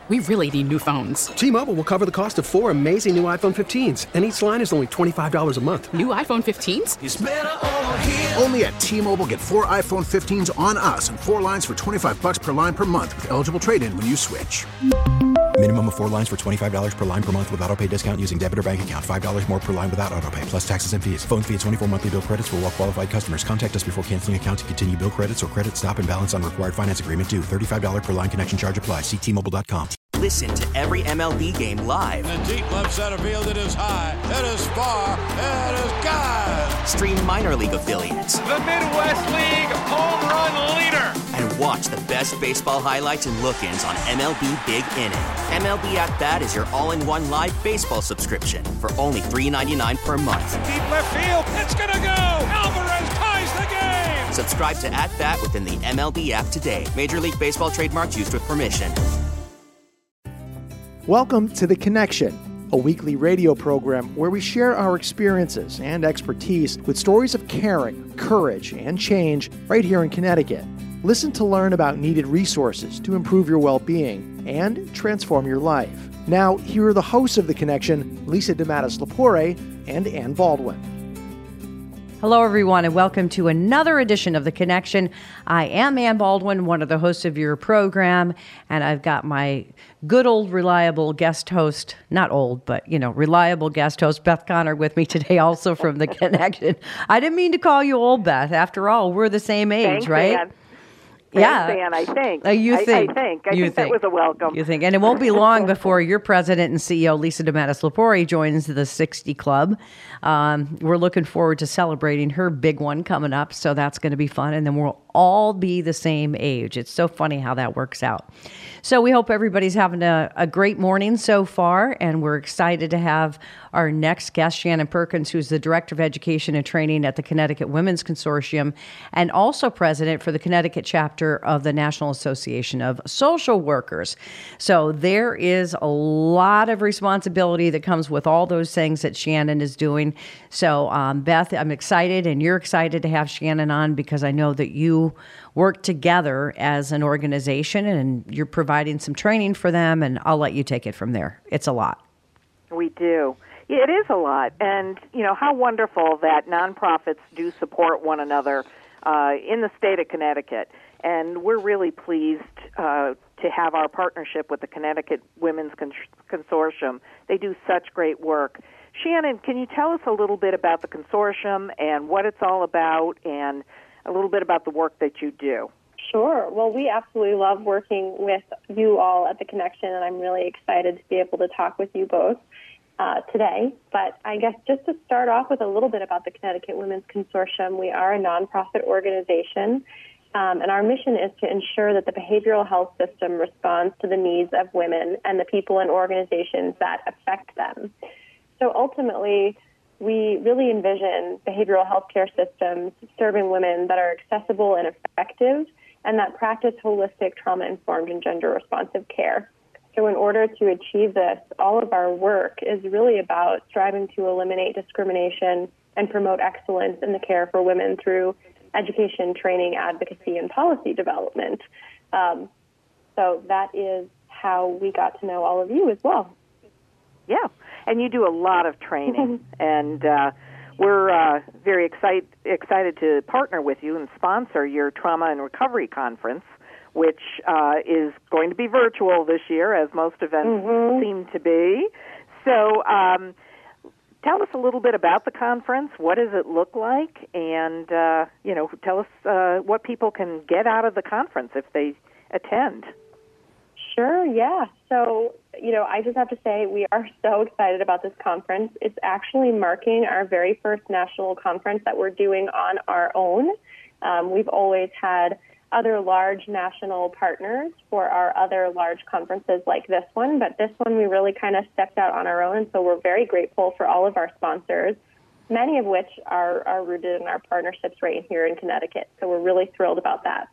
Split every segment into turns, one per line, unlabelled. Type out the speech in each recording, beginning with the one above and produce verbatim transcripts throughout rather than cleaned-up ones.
We really need new phones.
T-Mobile will cover the cost of four amazing new iPhone fifteens, and each line is only twenty-five dollars a month.
New iPhone fifteens?
It's better over here.
Only at T-Mobile, get four iPhone fifteens on us and four lines for twenty-five dollars per line per month with eligible trade-in when you switch.
Minimum of four lines for twenty-five dollars per line per month with autopay discount using debit or bank account. five dollars more per line without autopay, plus taxes and fees. Phone fee at twenty-four monthly bill credits for well-qualified customers. Contact us before canceling account to continue bill credits or credit stop and balance on required finance agreement due. thirty-five dollars per line connection charge applies. See T Mobile dot com.
Listen to every M L B game live.
In the deep left center field, it is high, it is far, it is gone.
Stream minor league affiliates.
The Midwest League home run leader.
And watch the best baseball highlights and look-ins on M L B Big Inning. M L B At Bat is your all-in-one live baseball subscription for only three dollars and ninety-nine cents per month.
Deep left field, it's gonna go. Alvarez ties the game.
Subscribe to At Bat within the M L B app today. Major League Baseball trademarks used with permission.
Welcome to The Connection, a weekly radio program where we share our experiences and expertise with stories of caring, courage, and change right here in Connecticut. Listen to learn about needed resources to improve your well-being and transform your life. Now, here are the hosts of The Connection, Lisa DeMatteis-Lepore and Ann Baldwin.
Hello, everyone, and welcome to another edition of The Connection. I am Ann Baldwin, one of the hosts of your program, and I've got my good old reliable guest host, not old, but, you know, reliable guest host, Beth Connor, with me today, also from The Connection. I didn't mean to call you old, Beth. After all, we're the same age,
Thanks,
right?
Ann.
Yeah,
Thanks, Ann, I think.
Uh, you think?
I, I think. I
you
think,
think
that was a welcome.
You think, and it won't be long before your president and C E O, Lisa DeMatteis-Lepore, joins the sixty Club. Um, we're looking forward to celebrating her big one coming up, so that's going to be fun, and then we'll all be the same age. It's so funny how that works out. So we hope everybody's having a, a great morning so far, and we're excited to have our next guest, Shannon Perkins, who's the Director of Education and Training at the Connecticut Women's Consortium and also President for the Connecticut chapter of the National Association of Social Workers. So there is a lot of responsibility that comes with all those things that Shannon is doing. So um, Beth, I'm excited, and you're excited to have Shannon on because I know that you work together as an organization and you're providing some training for them, and I'll let you take it from there. It's a lot.
We do. Yeah, it is a lot. And, you know, how wonderful that nonprofits do support one another uh, in the state of Connecticut. And we're really pleased uh, to have our partnership with the Connecticut Women's Con- Consortium. They do such great work. Shannon, can you tell us a little bit about the consortium and what it's all about and a little bit about the work that you do?
Sure. Well, we absolutely love working with you all at The Connection, and I'm really excited to be able to talk with you both uh, today. But I guess just to start off with a little bit about the Connecticut Women's Consortium, we are a nonprofit organization, um, and our mission is to ensure that the behavioral health system responds to the needs of women and the people and organizations that affect them. So ultimately, we really envision behavioral health care systems serving women that are accessible and effective and that practice holistic, trauma-informed, and gender-responsive care. So in order to achieve this, all of our work is really about striving to eliminate discrimination and promote excellence in the care for women through education, training, advocacy, and policy development. Um, so that is how we got to know all of you as well.
Yeah. And you do a lot of training, and uh, we're uh, very excite, excited to partner with you and sponsor your Trauma and Recovery Conference, which uh, is going to be virtual this year, as most events mm-hmm. seem to be. So um, tell us a little bit about the conference. What does it look like? And, uh, you know, tell us uh, what people can get out of the conference if they attend.
Sure, yeah. So, you know, I just have to say we are so excited about this conference. It's actually marking our very first national conference that we're doing on our own. Um, we've always had other large national partners for our other large conferences like this one, but this one we really kind of stepped out on our own, and so we're very grateful for all of our sponsors, many of which are, are rooted in our partnerships right here in Connecticut. So we're really thrilled about that.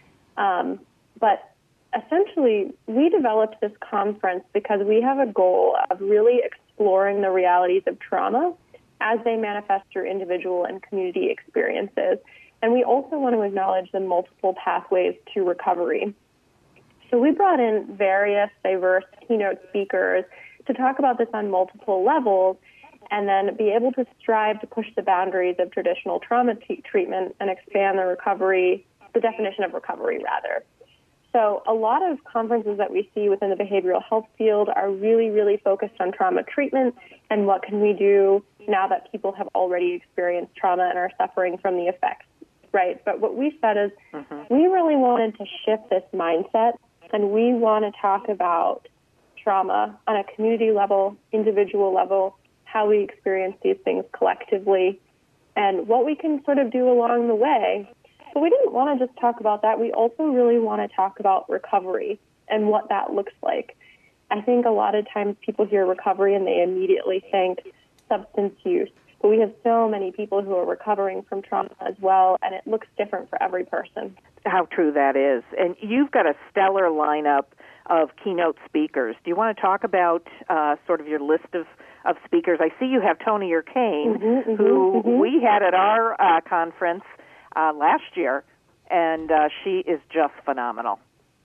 Um, but essentially, we developed this conference because we have a goal of really exploring the realities of trauma as they manifest through individual and community experiences. And we also want to acknowledge the multiple pathways to recovery. So we brought in various diverse keynote speakers to talk about this on multiple levels and then be able to strive to push the boundaries of traditional trauma t- treatment and expand the recovery, the definition of recovery, rather. So a lot of conferences that we see within the behavioral health field are really, really focused on trauma treatment and what can we do now that people have already experienced trauma and are suffering from the effects, right? But what we said is mm-hmm. we really wanted to shift this mindset, and we want to talk about trauma on a community level, individual level, how we experience these things collectively, and what we can sort of do along the way. But we didn't want to just talk about that. We also really want to talk about recovery and what that looks like. I think a lot of times people hear recovery and they immediately think substance use. But we have so many people who are recovering from trauma as well, and it looks different for every person.
How true that is. And you've got a stellar lineup of keynote speakers. Do you want to talk about uh, sort of your list of, of speakers? I see you have Toni Urkane, mm-hmm, mm-hmm, who mm-hmm. we had at our uh, conference Uh, last year, and uh, she is just phenomenal.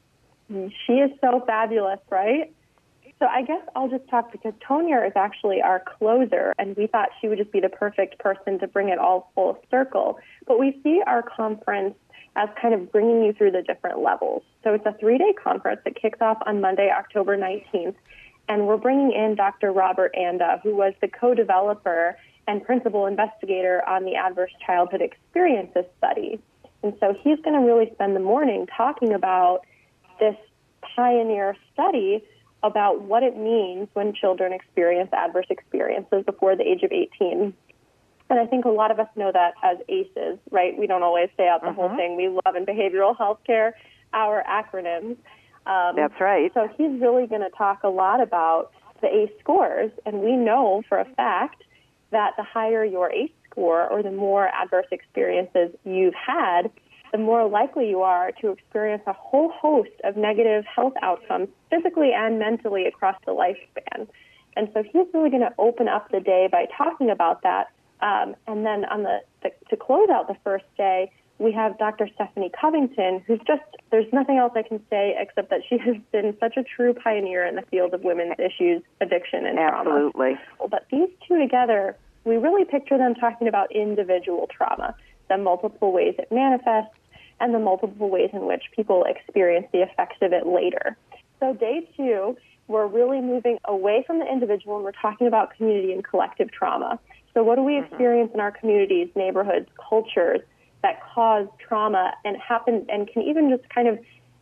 She is so fabulous, right? So I guess I'll just talk because Tonya is actually our closer, and we thought she would just be the perfect person to bring it all full circle. But we see our conference as kind of bringing you through the different levels. So it's a three-day conference that kicks off on Monday, October nineteenth, and we're bringing in Doctor Robert Anda, who was the co-developer and principal investigator on the Adverse Childhood Experiences study. And so he's going to really spend the morning talking about this pioneer study about what it means when children experience adverse experiences before the age of eighteen. And I think a lot of us know that as A C Es, right? We don't always say out the mm-hmm. whole thing. We love in behavioral health care our acronyms. Um,
That's right.
So he's really going to talk a lot about the A C E scores, and we know for a fact that the higher your A C E score or the more adverse experiences you've had, the more likely you are to experience a whole host of negative health outcomes physically and mentally across the lifespan. And so he's really going to open up the day by talking about that. Um, and then on the, the to close out the first day, we have Doctor Stephanie Covington, who's just, there's nothing else I can say except that she has been such a true pioneer in the field of women's issues, addiction, and trauma.
Absolutely.
But these two together, we really picture them talking about individual trauma, the multiple ways it manifests, and the multiple ways in which people experience the effects of it later. So day two, we're really moving away from the individual, and we're talking about community and collective trauma. So what do we experience in our communities, neighborhoods, cultures, that cause trauma and happen and can even just kind of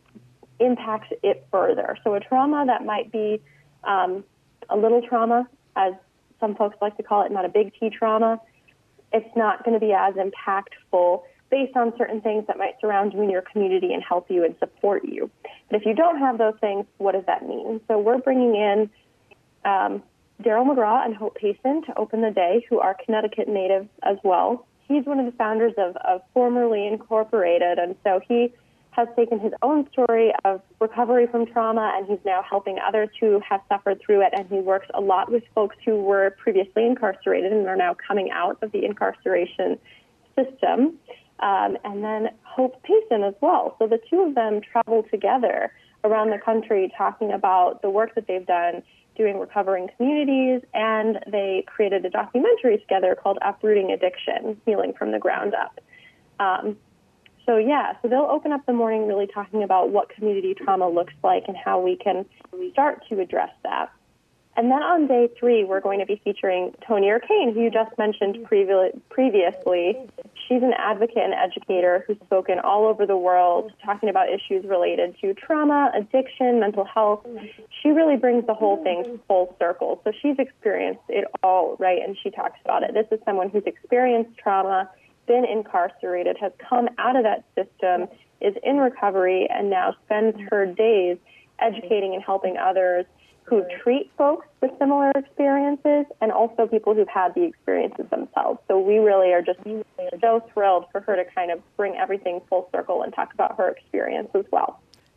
impact it further. So a trauma that might be um, a little trauma, as some folks like to call it, not a big T trauma, it's not going to be as impactful based on certain things that might surround you in your community and help you and support you. But if you don't have those things, what does that mean? So we're bringing in um, Daryl McGraw and Hope Payson to open the day, who are Connecticut natives as well. He's one of the founders of, of Formerly Incorporated, and so he has taken his own story of recovery from trauma, and he's now helping others who have suffered through it, and he works a lot with folks who were previously incarcerated and are now coming out of the incarceration system. Um, and then Hope Payson as well. So the two of them travel together around the country talking about the work that they've done doing recovering communities, and they created a documentary together called Uprooting Addiction, Healing from the Ground Up. Um, so yeah, so they'll open up the morning really talking about what community trauma looks like and how we can start to address that. And then on day three, we're going to be featuring Toni Urkane, who you just mentioned previ- previously. She's an advocate and educator who's spoken all over the world talking about issues related to trauma, addiction, mental health. She really brings the whole thing full circle. So she's experienced it all, right, and she talks about it. This is someone who's experienced trauma, been incarcerated, has come out of that system, is in recovery, and now spends her days educating and helping others who treat folks with similar experiences and also people who've had the experiences themselves. So we really are just so thrilled for her to kind of bring everything full circle and talk about her experience as well.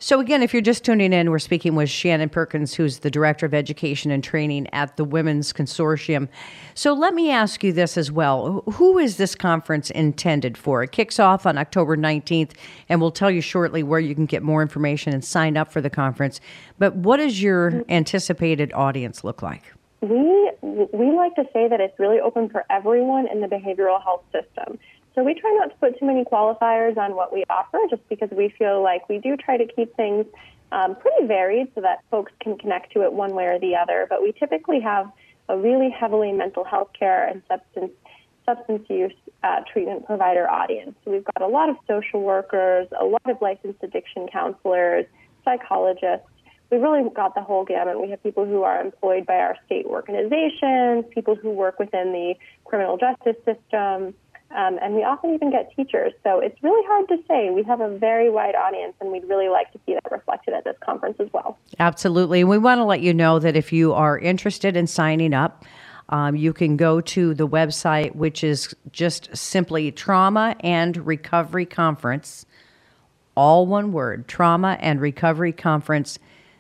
So again, if you're just tuning in, we're speaking with Shannon Perkins, who's the Director of Education and Training at the Women's Consortium. So let me ask you this as well. Who is this conference intended for? It kicks off on October nineteenth, and we'll tell you shortly where you can get more information and sign up for the conference. But what does your anticipated audience look like?
We, we like to say that it's really open for everyone in the behavioral health system. So we try not to put too many qualifiers on what we offer, just because we feel like we do try to keep things um, pretty varied so that folks can connect to it one way or the other. But we typically have a really heavily mental health care and substance substance use uh, treatment provider audience. So we've got a lot of social workers, a lot of licensed addiction counselors, psychologists. We've really got the whole gamut. We have people who are employed by our state organizations, people who work within the criminal justice system, Um, and we often even get teachers. So it's really hard to say. We have a very wide audience, and we'd really like to see that reflected at this conference as well.
Absolutely. And we want to let you know that if you are interested in signing up, um, you can go to the website, which is just simply Trauma and Recovery Conference, all one word, Trauma and Recovery Conference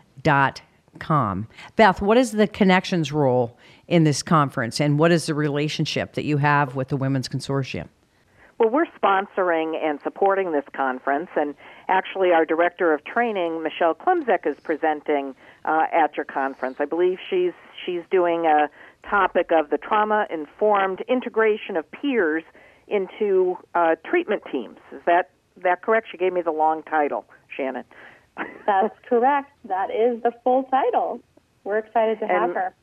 dot com. Beth, what is the Connections role in this conference, and what is the relationship that you have with the Women's Consortium?
Well, we're sponsoring and supporting this conference, and actually our Director of Training, Michelle Klimczek, is presenting uh, at your conference. I believe she's she's doing a topic of the trauma-informed integration of peers into uh, treatment teams. Is that, that correct? She gave me the long title, Shannon.
That's correct. That is the full title. We're excited to have
and,
her.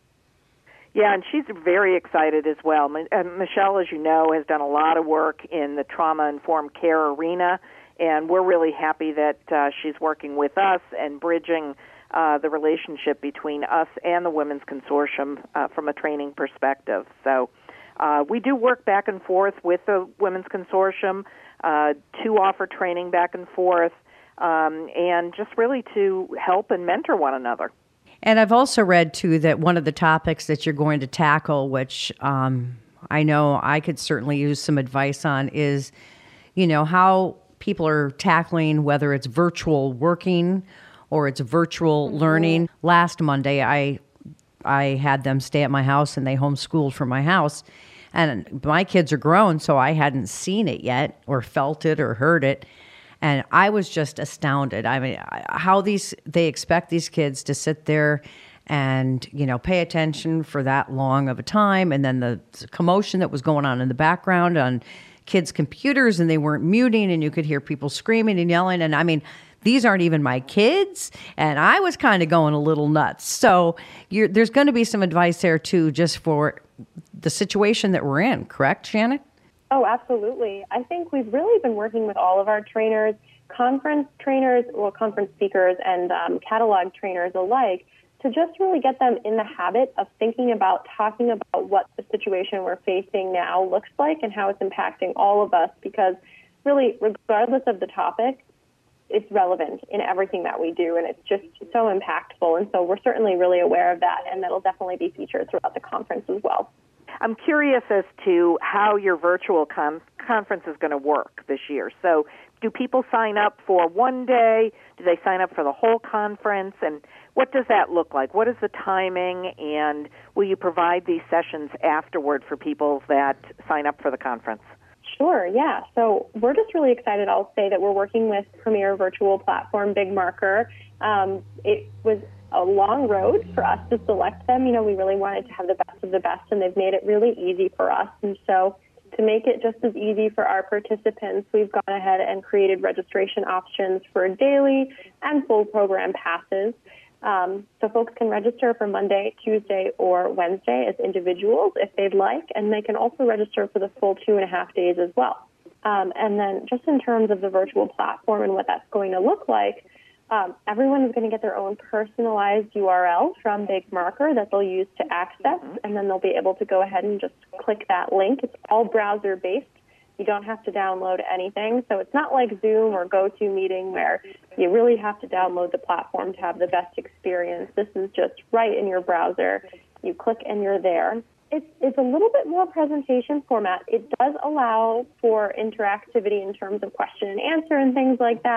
Yeah, and she's very excited as well. And Michelle, as you know, has done a lot of work in the trauma-informed care arena, and we're really happy that uh, she's working with us and bridging uh, the relationship between us and the Women's Consortium uh, from a training perspective. So uh, we do work back and forth with the Women's Consortium uh, to offer training back and forth, um, and just really to help and mentor one another.
And I've also read, too, that one of the topics that you're going to tackle, which um, I know I could certainly use some advice on, is, you know, how people are tackling whether it's virtual working or it's virtual mm-hmm. learning. Last Monday, I I had them stay at my house, and they homeschooled from my house. And my kids are grown, so I hadn't seen it yet or felt it or heard it. And I was just astounded. I mean, how these they expect these kids to sit there and, you know, pay attention for that long of a time. And then the commotion that was going on in the background on kids' computers, and they weren't muting, and you could hear people screaming and yelling. And I mean, these aren't even my kids. And I was kind of going a little nuts. So you're, there's going to be some advice there, too, just for the situation that we're in. Correct, Shannon?
Oh, absolutely. I think we've really been working with all of our trainers, conference trainers, well, conference speakers, and um, catalog trainers alike, to just really get them in the habit of thinking about talking about what the situation we're facing now looks like and how it's impacting all of us, because really, regardless of the topic, it's relevant in everything that we do, and it's just so impactful. And so we're certainly really aware of that, and that'll definitely be featured throughout the conference as well.
I'm curious as to how your virtual con- conference is going to work this year. So do people sign up for one day? Do they sign up for the whole conference? And what does that look like? What is the timing? And will you provide these sessions afterward for people that sign up for the conference?
Sure, yeah. So we're just really excited. I'll say that we're working with premier virtual platform Big Marker. Um, it was a long road for us to select them. You know, we really wanted to have the best of the best, and they've made it really easy for us. And so to make it just as easy for our participants, we've gone ahead and created registration options for daily and full program passes. Um, so folks can register for Monday, Tuesday, or Wednesday as individuals if they'd like, and they can also register for the full two and a half days as well. Um, and then just in terms of the virtual platform and what that's going to look like, Um, everyone is going to get their own personalized U R L from Big Marker that they'll use to access, and then they'll be able to go ahead and just click that link. It's all browser-based. You don't have to download anything. So it's not like Zoom or GoToMeeting where you really have to download the platform to have the best experience. This is just right in your browser. You click and you're there. It's, it's a little bit more presentation format. It does allow for interactivity in terms of question and answer and things like that,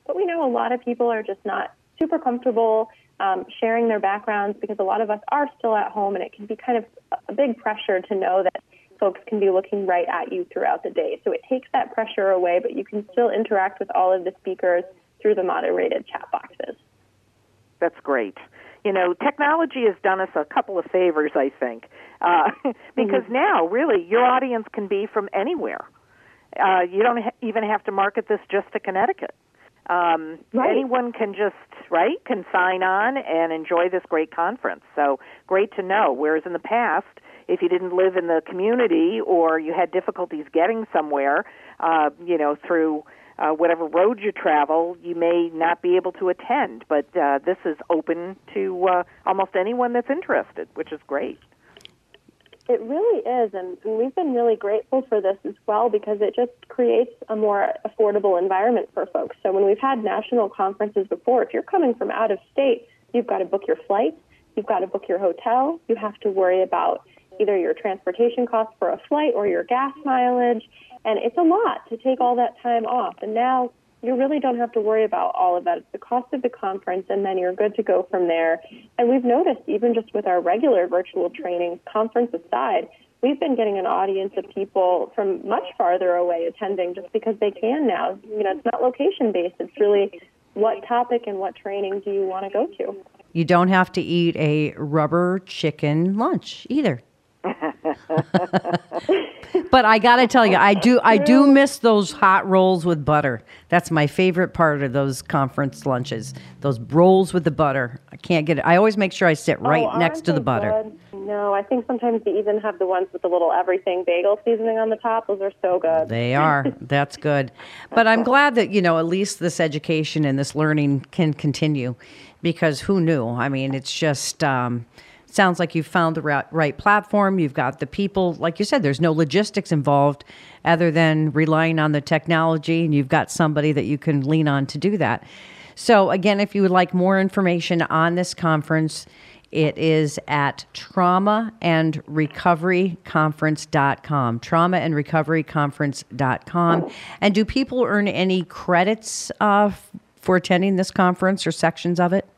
but we know a lot of people are just not super comfortable um, sharing their backgrounds because a lot of us are still at home, and it can be kind of a big pressure to know that folks can be looking right at you throughout the day. So it takes that pressure away, but you can still interact with all of the speakers through the moderated chat boxes.
That's great. You know, technology has done us a couple of favors, I think, uh, because mm-hmm. now, really, your audience can be from anywhere. Uh, you don't ha- even have to market this just to Connecticut. Um,
right.
Anyone can just, right, can sign on and enjoy this great conference. So great to know. Whereas in the past, if you didn't live in the community or you had difficulties getting somewhere, uh, you know, through uh, whatever road you travel, you may not be able to attend. But uh, this is open to uh, almost anyone that's interested, which is great.
It really is, and, and we've been really grateful for this as well because it just creates a more affordable environment for folks. So when we've had national conferences before, if you're coming from out of state, you've got to book your flight, you've got to book your hotel, you have to worry about either your transportation costs for a flight or your gas mileage, and it's a lot to take all that time off. And now you really don't have to worry about all of that. It's the cost of the conference, and then you're good to go from there. And we've noticed, even just with our regular virtual trainings, conference aside, we've been getting an audience of people from much farther away attending just because they can now. You know, it's not location-based. It's really what topic and what training do you want to go to.
You don't have to eat a rubber chicken lunch either. But I got to tell you, I do I do miss those hot rolls with butter. That's my favorite part of those conference lunches. Those rolls with the butter. I can't get it. I always make sure I sit right
oh,
next to the butter.
Good? No, I think sometimes they even have the ones with the little everything bagel seasoning on the top. Those are so good.
They are. That's good. But I'm glad that, you know, at least this education and this learning can continue, because who knew? I mean, it's just... Um, sounds like you've found the right, right platform. You've got the people. Like you said, there's no logistics involved other than relying on the technology, and you've got somebody that you can lean on to do that. So again, if you would like more information on this conference, it is at trauma and recovery conference dot com, trauma and recovery conference dot com. And do people earn any credits uh, for attending this conference or sections of it?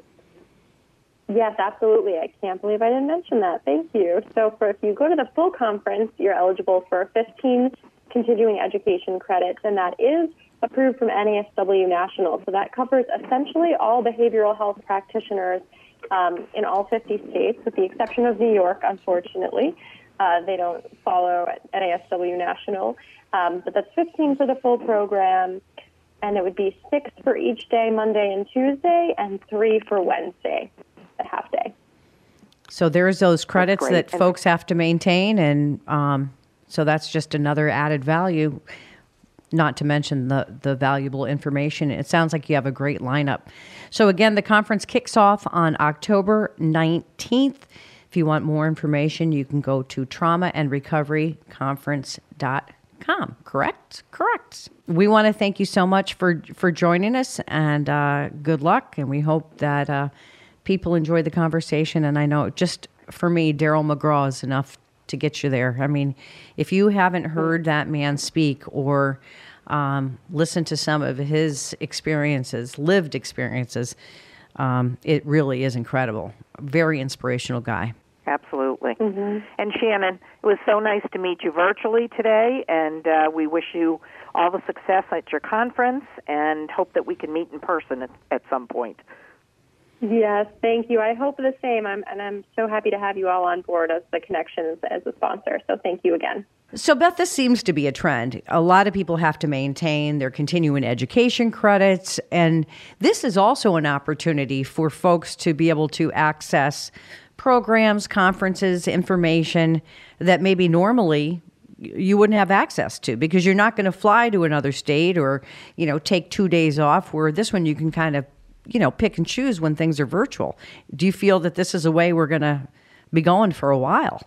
Yes, absolutely. I can't believe I didn't mention that. Thank you. So for if you go to the full conference, you're eligible for fifteen continuing education credits, and that is approved from N A S W National. So that covers essentially all behavioral health practitioners um, in all fifty states, with the exception of New York, unfortunately. Uh, they don't follow N A S W National. Um, but that's fifteen for the full program, and it would be six for each day, Monday and Tuesday, and three for Wednesday. A half day.
So there's those credits that
and
folks have to maintain, and um, so that's just another added value, not to mention the, the valuable information. It sounds like you have a great lineup. So again, the conference kicks off on October nineteenth. If you want more information, you can go to trauma and recovery conference dot com. Correct? Correct. We want to thank you so much for, for joining us, and uh, good luck, and we hope that uh, people enjoy the conversation. And I know just for me, Daryl McGraw is enough to get you there. I mean, if you haven't heard that man speak or um, listened to some of his experiences, lived experiences, um, it really is incredible. Very inspirational guy.
Absolutely.
Mm-hmm.
And Shannon, it was so nice to meet you virtually today, and uh, we wish you all the success at your conference and hope that we can meet in person at, at some point.
Yes, thank you. I hope the same. I'm, and I'm so happy to have you all on board as the Connections as a sponsor. So thank you again.
So, Beth, this seems to be a trend. A lot of people have to maintain their continuing education credits, and this is also an opportunity for folks to be able to access programs, conferences, information that maybe normally you wouldn't have access to, because you're not going to fly to another state or, you know, take two days off, where this one you can kind of, you know, pick and choose when things are virtual. Do you feel that this is a way we're going to be going for a while?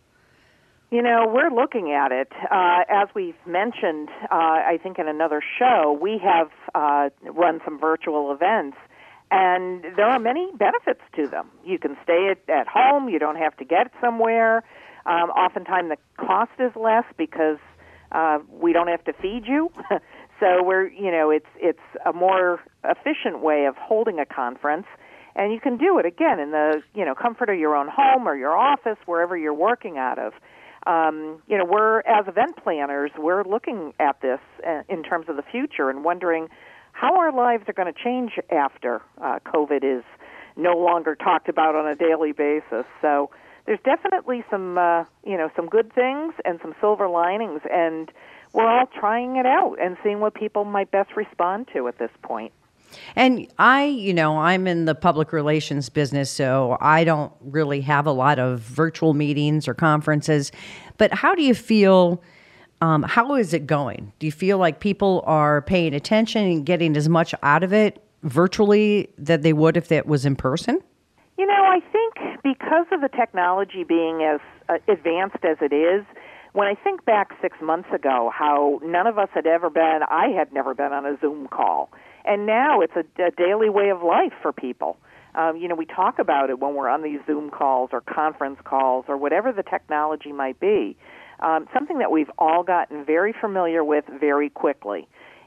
You know, we're looking at it. Uh, as we've mentioned, uh, I think in another show, we have uh, run some virtual events, and there are many benefits to them. You can stay at, at home. You don't have to get somewhere. Um, oftentimes the cost is less because uh, we don't have to feed you. So we're, you know, it's it's a more efficient way of holding a conference, and you can do it again in the, you know, comfort of your own home or your office, wherever you're working out of. Um, you know, we're, as event planners, we're looking at this in terms of the future and wondering how our lives are going to change after uh, COVID is no longer talked about on a daily basis. So there's definitely some, uh, you know, some good things and some silver linings, and we're all trying it out and seeing what people might best respond to at this point.
And I, you know, I'm in the public relations business, so I don't really have a lot of virtual meetings or conferences. But how do you feel, um, how is it going? Do you feel like people are paying attention and getting as much out of it virtually that they would if it was in person?
You know, I think because of the technology being as uh, advanced as it is, when I think back six months ago, how none of us had ever been, I had never been on a Zoom call. And now it's a, a daily way of life for people. Um, you know, we talk about it when we're on these Zoom calls or conference calls or whatever the technology might be. Um, something that we've all gotten very familiar with very quickly.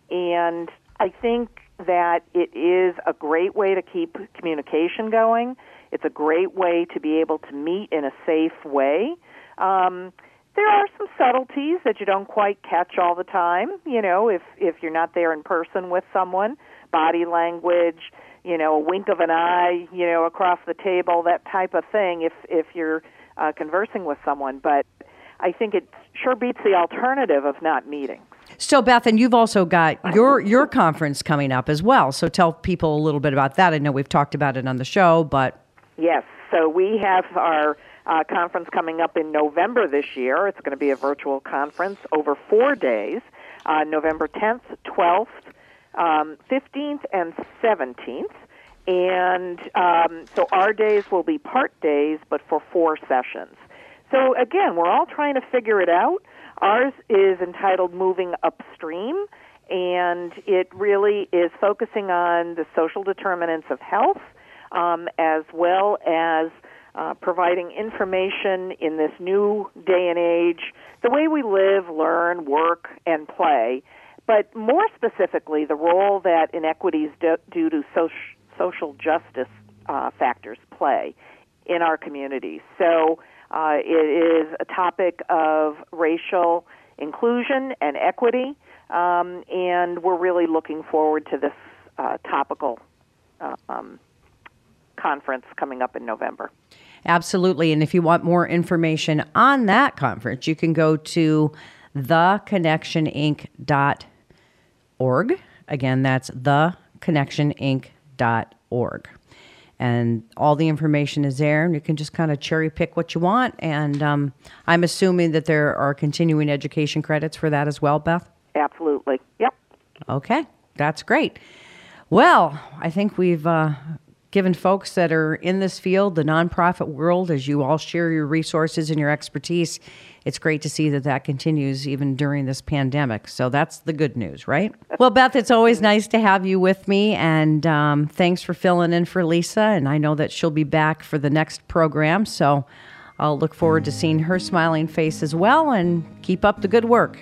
And I think that it is a great way to keep communication going. It's a great way to be able to meet in a safe way. Um, there are some subtleties that you don't quite catch all the time, you know, if, if you're not there in person with someone. Body language, you know, a wink of an eye, you know, across the table, that type of thing if, if you're uh, conversing with someone. But I think it sure beats the alternative of not meeting.
So, Beth, and you've also got your your conference coming up as well. So tell people a little bit about that. I know we've talked about it on the show, but...
Yes. So we have our uh, conference coming up in November this year. It's going to be a virtual conference over four days, uh, November tenth, twelfth, um, fifteenth, and seventeenth. And um, so our days will be part days, but for four sessions. So, again, we're all trying to figure it out. Ours is entitled Moving Upstream, and it really is focusing on the social determinants of health, um, as well as uh, providing information in this new day and age, the way we live, learn, work, and play, but more specifically, the role that inequities do, due to social, social justice uh, factors play in our communities. So, Uh, it is a topic of racial inclusion and equity, um, and we're really looking forward to this uh, topical uh, um, conference coming up in November.
Absolutely, and if you want more information on that conference, you can go to the connection inc dot org. Again, that's the connection inc dot org. And all the information is there, and you can just kind of cherry pick what you want. And um, I'm assuming that there are continuing education credits for that as well, Beth?
Absolutely. Yep.
Okay. That's great. Well, I think we've uh, given folks that are in this field, the nonprofit world, as you all share your resources and your expertise, it's great to see that that continues even during this pandemic. So that's the good news, right? Well, Beth, it's always nice to have you with me, and um, thanks for filling in for Lisa. And I know that she'll be back for the next program, so I'll look forward to seeing her smiling face as well, and keep up the good work.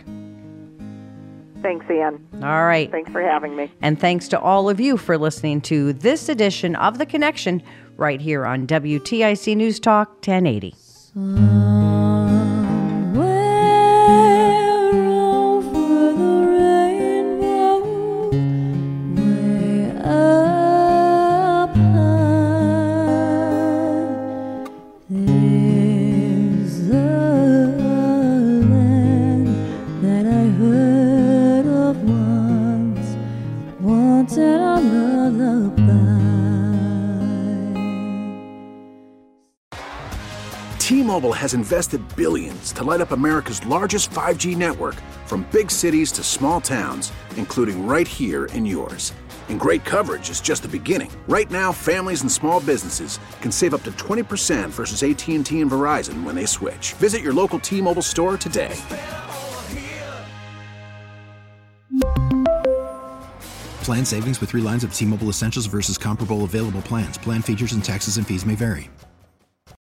Thanks, Ann.
All right.
Thanks for having me.
And thanks to all of you for listening to this edition of The Connection right here on W T I C News Talk ten eighty.
T-Mobile has invested billions to light up America's largest five G network, from big cities to small towns, including right here in yours. And great coverage is just the beginning. Right now, families and small businesses can save up to twenty percent versus A T and T and Verizon when they switch. Visit your local T-Mobile store today.
Plan savings with three lines of T-Mobile Essentials versus comparable available plans. Plan features and taxes and fees may vary.